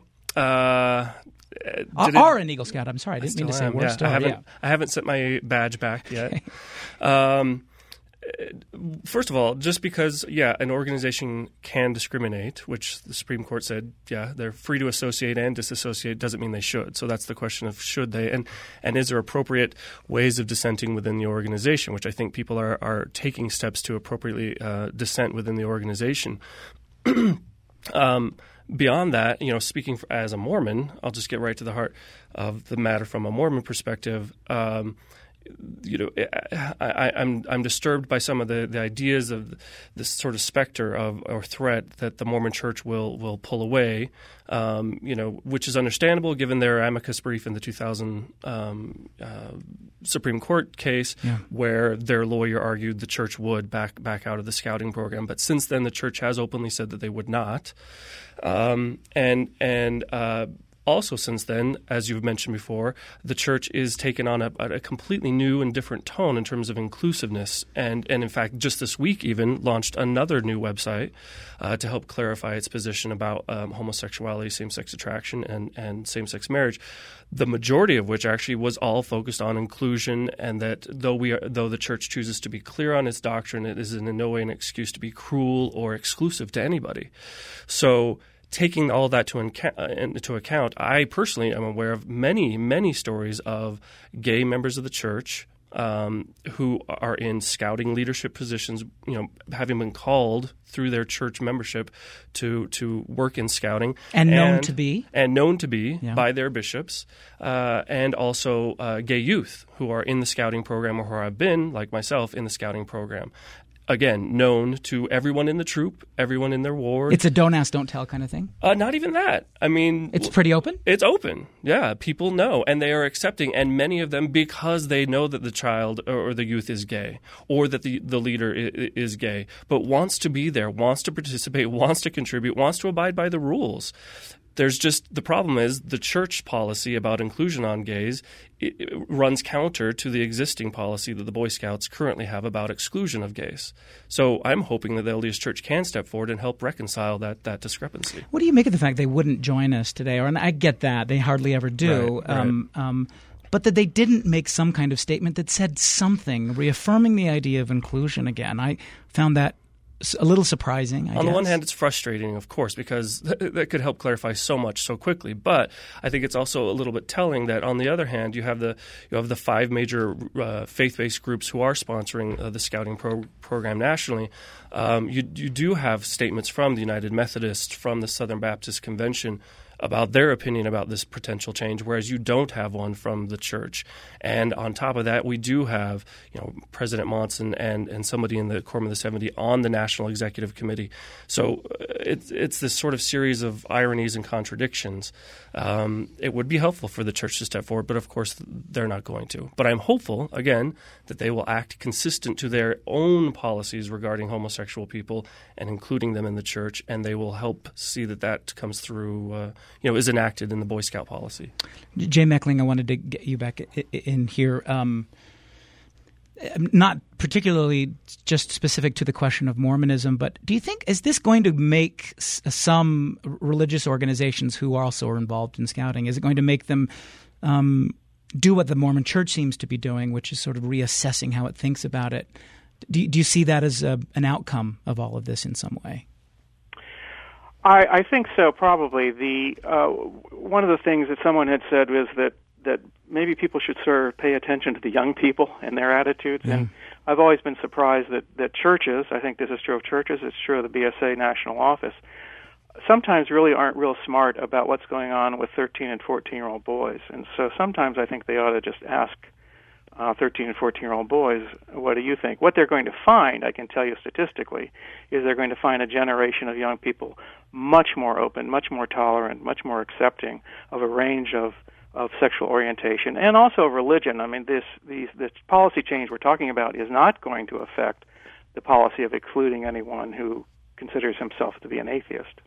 Uh, are, it, are an Eagle Scout. I'm sorry, I didn't I mean to say am, word yeah. star. I haven't, yeah. I haven't sent my badge back yet. um, First of all, just because, yeah, an organization can discriminate, which the Supreme Court said, yeah, they're free to associate and disassociate, doesn't mean they should. So that's the question of should they, and, and is there appropriate ways of dissenting within the organization, which I think people are, are taking steps to appropriately uh, dissent within the organization. um, beyond that, you know, speaking for, as a Mormon, I'll just get right to the heart of the matter from a Mormon perspective. Um, You know, I, I, I'm I'm disturbed by some of the, the ideas of this sort of specter of or threat that the Mormon Church will will pull away. Um, you know, which is understandable given their amicus brief in the two thousand um, uh, Supreme Court case, yeah. where their lawyer argued the church would back back out of the scouting program. But since then, the church has openly said that they would not, um, and and. Uh, Also, since then, as you've mentioned before, the church is taken on a, a completely new and different tone in terms of inclusiveness. And, and in fact, just this week even launched another new website uh, to help clarify its position about um, homosexuality, same-sex attraction, and, and same-sex marriage, the majority of which actually was all focused on inclusion, and that though we are, though the church chooses to be clear on its doctrine, it is in no way an excuse to be cruel or exclusive to anybody. So taking all that to inca- into account, I personally am aware of many, many stories of gay members of the church um, who are in scouting leadership positions, you know, having been called through their church membership to to work in scouting. And known and, to be. And known to be yeah. by their bishops, uh, and also uh, gay youth who are in the scouting program or who have been, like myself, in the scouting program. Again, known to everyone in the troop, everyone in their ward. It's a don't ask, don't tell kind of thing? Uh, not even that. I mean... It's pretty open? It's open, yeah. People know, and they are accepting, and many of them because they know that the child or the youth is gay, or that the, the leader is gay, but wants to be there, wants to participate, wants to contribute, wants to abide by the rules. There's just the problem is the church policy about inclusion on gays it, it runs counter to the existing policy that the Boy Scouts currently have about exclusion of gays. So I'm hoping that the L D S Church can step forward and help reconcile that that discrepancy. What do you make of the fact they wouldn't join us today? Or and I get that they hardly ever do. Right, um, right. Um, but that they didn't make some kind of statement that said something reaffirming the idea of inclusion again. I found that a little surprising, I On guess. the one hand, it's frustrating, of course, because that could help clarify so much so quickly. But I think it's also a little bit telling that, on the other hand, you have the you have the five major uh, faith-based groups who are sponsoring uh, the Scouting pro- program nationally. Um, you you do have statements from the United Methodist, from the Southern Baptist Convention, about their opinion about this potential change, whereas you don't have one from the church. And on top of that, we do have, you know, President Monson and, and somebody in the Quorum of the seventy on the National Executive Committee. So it's it's this sort of series of ironies and contradictions. Um, it would be helpful for the church to step forward, but of course they're not going to. But I'm hopeful, again, that they will act consistent to their own policies regarding homosexual people and including them in the church, and they will help see that that comes through, uh, you know, is enacted in the Boy Scout policy. Jay Meckling, I wanted to get you back in here. Um, not particularly just specific to the question of Mormonism, but do you think, is this going to make s- some religious organizations who also are involved in Scouting, is it going to make them um, do what the Mormon Church seems to be doing, which is sort of reassessing how it thinks about it? Do, do you see that as a, an outcome of all of this in some way? I, I think so, probably. The uh, one of the things that someone had said was that, that maybe people should sort of pay attention to the young people and their attitudes. Mm. And I've always been surprised that, that churches, I think this is true of churches, it's true of the B S A national office, sometimes really aren't real smart about what's going on with thirteen and fourteen-year-old boys. And so sometimes I think they ought to just ask uh, thirteen and fourteen-year-old boys, what do you think? What they're going to find, I can tell you statistically, is they're going to find a generation of young people much more open, much more tolerant, much more accepting of a range of, of sexual orientation and also religion. I mean, this, these, this policy change we're talking about is not going to affect the policy of excluding anyone who considers himself to be an atheist.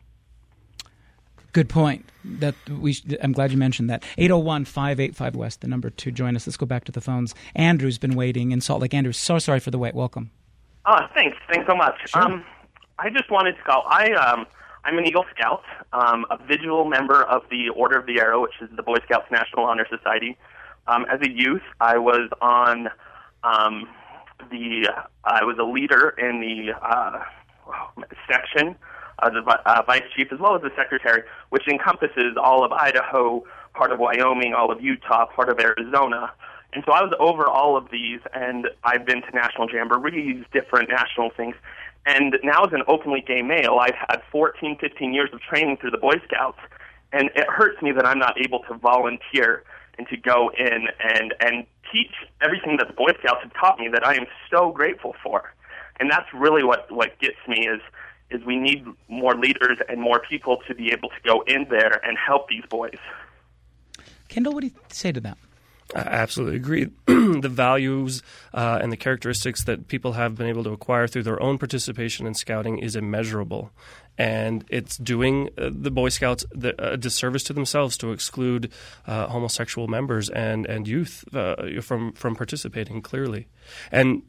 Good point. That we sh- I'm glad you mentioned that. eight oh one, five eight five, West, the number to join us. Let's go back to the phones. Andrew's been waiting in Salt Lake. Andrew, so sorry for the wait. Welcome. Oh, thanks. Thanks so much. Sure. Um, I just wanted to call. I, um, I'm an Eagle Scout, um, a vigil member of the Order of the Arrow, which is the Boy Scouts National Honor Society. Um, as a youth, I was on um, the. I was a leader in the uh, section. Uh, the uh, vice chief, as well as the secretary, which encompasses all of Idaho, part of Wyoming, all of Utah, part of Arizona. And so I was over all of these, and I've been to national jamborees, different national things. And now as an openly gay male, I've had fourteen, fifteen years of training through the Boy Scouts, and it hurts me that I'm not able to volunteer and to go in and, and teach everything that the Boy Scouts have taught me that I am so grateful for. And that's really what, what gets me is is we need more leaders and more people to be able to go in there and help these boys. Kendall, what do you say to that? I absolutely agree. The values uh, and the characteristics that people have been able to acquire through their own participation in Scouting is immeasurable. And it's doing uh, the Boy Scouts the, a disservice to themselves to exclude uh, homosexual members and, and youth uh, from, from participating, clearly. And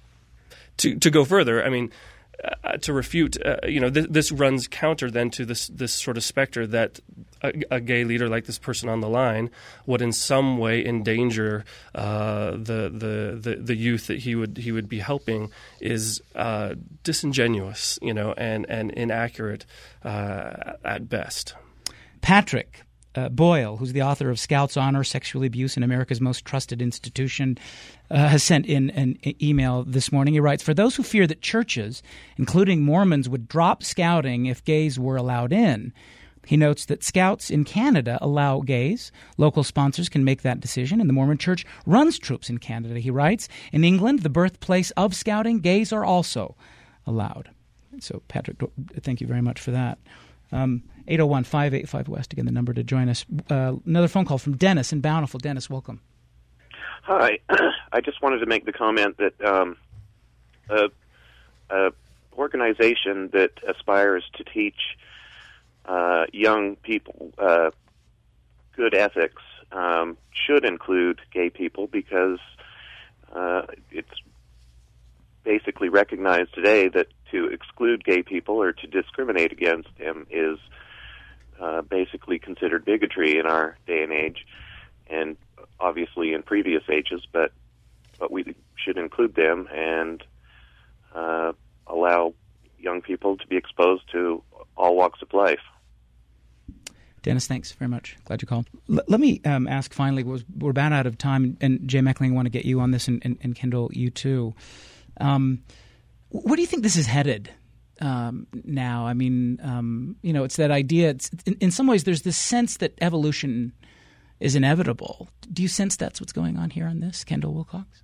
to, to go further, I mean, Uh, to refute, uh, you know, th- this runs counter then to this this sort of specter that a, a gay leader like this person on the line would in some way endanger uh, the, the the the youth that he would he would be helping is uh, disingenuous, you know, and and inaccurate uh, at best. Patrick Uh, Boyle, who's the author of Scouts Honor Sexual Abuse in America's Most Trusted Institution, uh, has sent in an e- email this morning. He writes, for those who fear that churches, including Mormons, would drop Scouting if gays were allowed in, he notes that Scouts in Canada allow gays. Local sponsors can make that decision, and the Mormon Church runs troops in Canada. He writes, in England, the birthplace of Scouting, gays are also allowed. So, Patrick, thank you very much for that. Um, eight oh one, five eight five, West, again, the number to join us. Uh, another phone call from Dennis in Bountiful. Dennis, welcome. Hi. I just wanted to make the comment that um, a, a organization that aspires to teach uh, young people uh, good ethics um, should include gay people because uh, it's basically recognized today that to exclude gay people or to discriminate against them is uh, basically considered bigotry in our day and age, and obviously in previous ages, but but we should include them and uh, allow young people to be exposed to all walks of life. Dennis, thanks very much. Glad you called. L- let me um, ask finally, we're about out of time, and Jay Meckling, I want to get you on this, and, and, and Kendall, you too. Um, where do you think this is headed um, now? I mean, um, you know, it's that idea. It's, in, in some ways, there's this sense that evolution is inevitable. Do you sense that's what's going on here on this, Kendall Wilcox?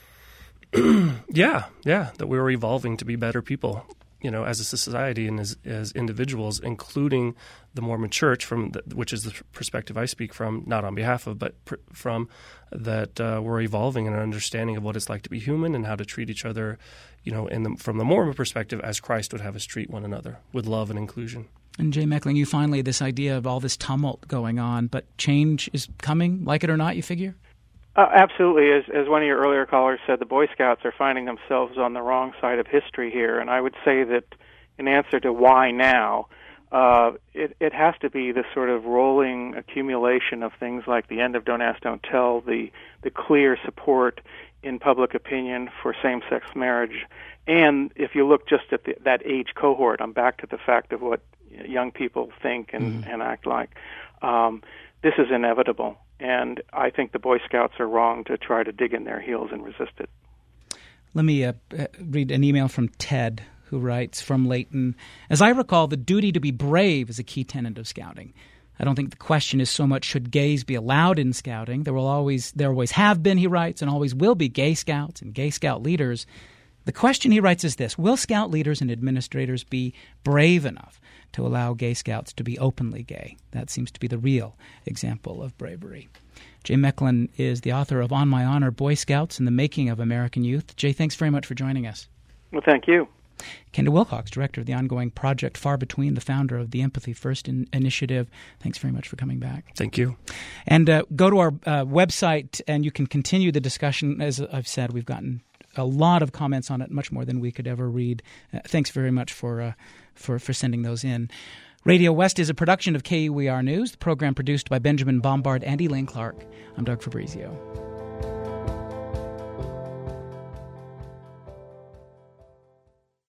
yeah, yeah, that we're evolving to be better people, you know, as a society and as, as individuals, including the Mormon Church, from the, which is the perspective I speak from, not on behalf of, but pr- from, that uh, we're evolving in an understanding of what it's like to be human and how to treat each other, you know, in the, from the Mormon perspective, as Christ would have us treat one another, with love and inclusion. And Jay Meckling, you finally, this idea of all this tumult going on, but change is coming, like it or not, you figure? Uh, absolutely. As, as one of your earlier callers said, the Boy Scouts are finding themselves on the wrong side of history here. And I would say that in answer to why now, uh, it, it has to be the sort of rolling accumulation of things like the end of Don't Ask, Don't Tell, the, the clear support in public opinion for same-sex marriage. And if you look just at the, that age cohort, I'm back to the fact of what young people think and, mm-hmm. and act like. Um, this is inevitable. And I think the Boy Scouts are wrong to try to dig in their heels and resist it. Let me uh, read an email from Ted, who writes from Layton. As I recall, the duty to be brave is a key tenet of Scouting. I don't think the question is so much should gays be allowed in Scouting. There will always, there always have been, he writes, and always will be gay Scouts and gay Scout leaders. The question, he writes, is this: will Scout leaders and administrators be brave enough to allow gay Scouts to be openly gay? That seems to be the real example of bravery. Jay Meckling is the author of On My Honor, Boy Scouts and the Making of American Youth. Jay, thanks very much for joining us. Well, thank you. Kendall Wilcox, director of the ongoing Project Far Between, the founder of the Empathy First in- initiative. Thanks very much for coming back. Thank you. And uh, go to our uh, website, and you can continue the discussion. As I've said, we've gotten a lot of comments on it, much more than we could ever read. Uh, thanks very much for uh, for for sending those in. Radio West is a production of K U E R News, the program produced by Benjamin Bombard and Elaine Clark. I'm Doug Fabrizio.